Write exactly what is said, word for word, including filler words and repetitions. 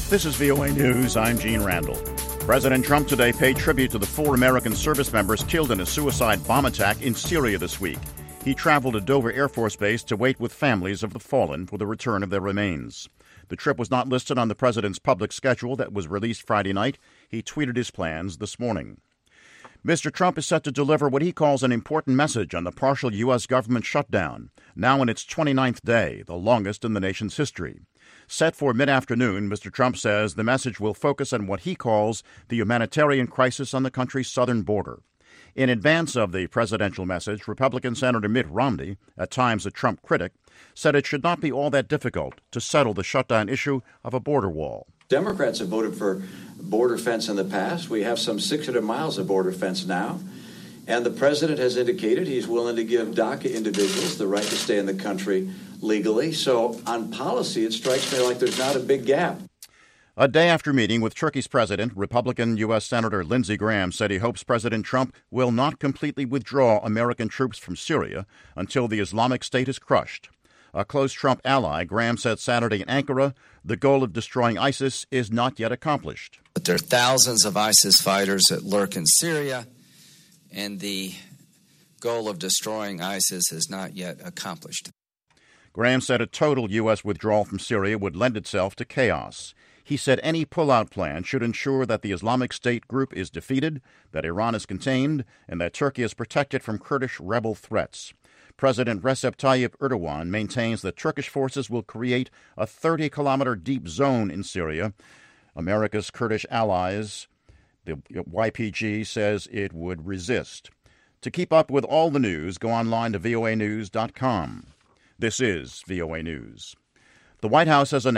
This is V O A News. I'm Gene Randall. President Trump today paid tribute to the four American service members killed in a suicide bomb attack in Syria this week. He traveled to Dover Air Force Base to wait with families of the fallen for the return of their remains. The trip was not listed on the president's public schedule that was released Friday night. He tweeted his plans this morning. Mister Trump is set to deliver what he calls an important message on the partial U S government shutdown, now in its twenty-ninth day, the longest in the nation's history. Set for mid-afternoon, Mister Trump says the message will focus on what he calls the humanitarian crisis on the country's southern border. In advance of the presidential message, Republican Senator Mitt Romney, at times a Trump critic, said it should not be all that difficult to settle the shutdown issue of a border wall. Democrats have voted for border fence in the past. We have some six hundred miles of border fence now. And the president has indicated he's willing to give DACA individuals the right to stay in the country legally. So on policy, it strikes me like there's not a big gap. A day after meeting with Turkey's president, Republican U S. Senator Lindsey Graham said he hopes President Trump will not completely withdraw American troops from Syria until the Islamic State is crushed. A close Trump ally, Graham said Saturday in Ankara, the goal of destroying ISIS is not yet accomplished. But there are thousands of ISIS fighters that lurk in Syria, and the goal of destroying ISIS is not yet accomplished. Graham said a total U S withdrawal from Syria would lend itself to chaos. He said any pullout plan should ensure that the Islamic State group is defeated, that Iran is contained, and that Turkey is protected from Kurdish rebel threats. President Recep Tayyip Erdogan maintains that Turkish forces will create a thirty-kilometer deep zone in Syria. America's Kurdish allies, the Y P G, says it would resist. To keep up with all the news, go online to V O A news dot com. This is V O A News. The White House has announced